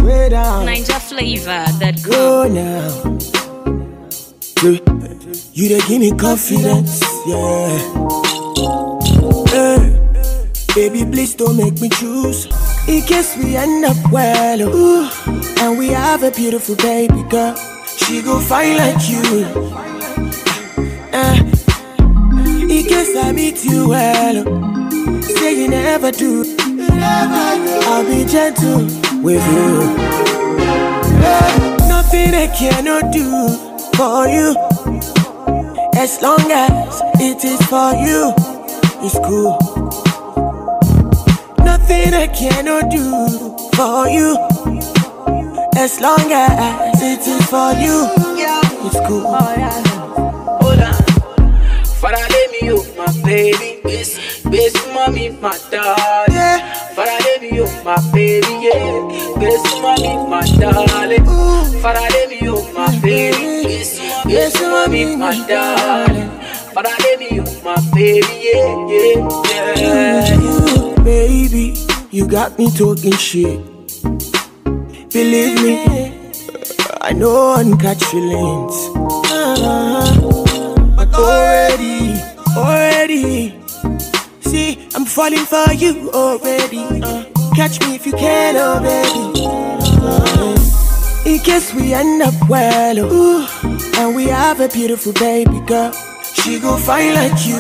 way down. Ninja flavor that Go now. You dey give me confidence, yeah. Hey, baby, please don't make me choose. In case we end up well, ooh, and we have a beautiful baby girl. She go fine like you. In case I meet you well, say you never do. I'll be gentle with you. Nothing I cannot do for you. As long as it is for you, it's cool. Nothing I cannot do for you. As long as it is for you, it's cool. Hold on. Father, let me you, my baby. Best mommy, my darling. Yeah. Father, let me you, my baby. Yeah. Best mommy, my darling. Father, let me you, my baby. Best mommy, my darling. Father, let me you, my baby. Yeah. Baby, you got me talking shit. Believe me, I know I can catch feelings. But already, see, I'm falling for you already. Catch me if you can, oh baby. In case we end up well, ooh, and we have a beautiful baby girl. She go fine like you.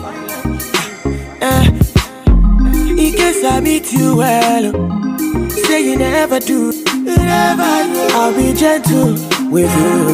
In case I meet you well, say you never do. I'll be gentle with you.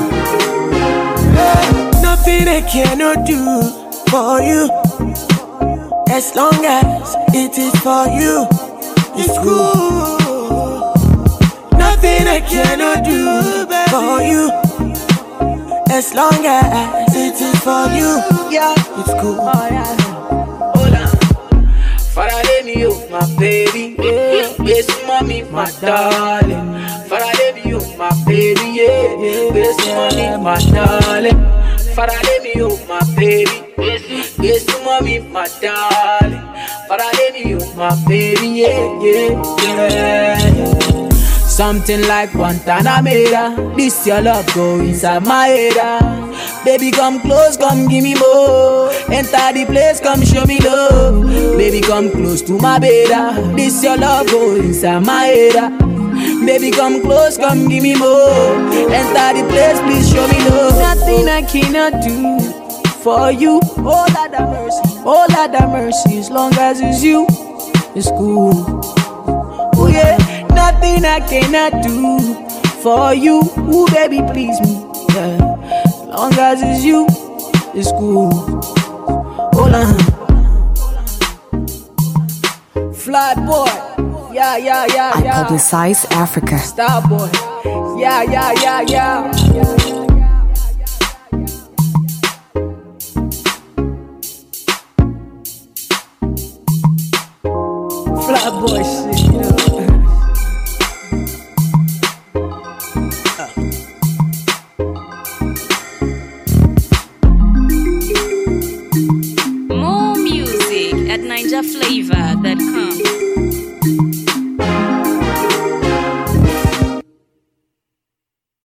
Nothing I cannot do for you. As long as it is for you, it's cool. Nothing I cannot do for you. As long as it is for you, it's cool. Hold on. Father, let me you, my baby. Best mommy, my darling. Father, let me you, my baby. Yeah. Best mommy, my darling. Father, let me you, my baby. Best mommy, my darling. Father, let me you, my baby. Yeah. Something like Guantanamera. This your love go inside my head. Baby, come close, come give me more. Enter the place, come show me love. Baby, come close to my bed. This your love go inside my head. Baby, come close, come give me more. Enter the place, please show me love. Nothing I cannot do for you. Oh, Lord have mercy. Oh, Lord have mercy. As long as it's you, it's cool. Oh, yeah. Nothing I cannot do for you. Ooh, baby, please me. Yeah. As long as it's you, it's cool. Hold on. Fly boy. Yeah. I publicize Africa. Star boy. Yeah. Fly boy shit, you know. More music at NinjaFlavor.com.